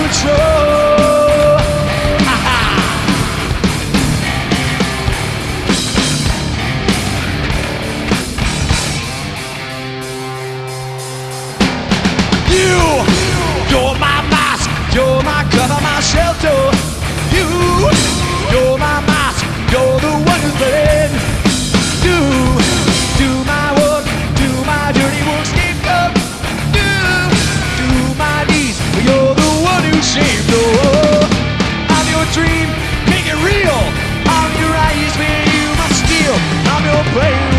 control. You're my mask, you're my cover, my shelter. You're my mask, you're the one who's bled. Do my work, do my dirty work, stand up. Do my deeds, you're the one who saved. Oh, I'm your dream, make it real. I'm your eyes where you must steal. I'm your play.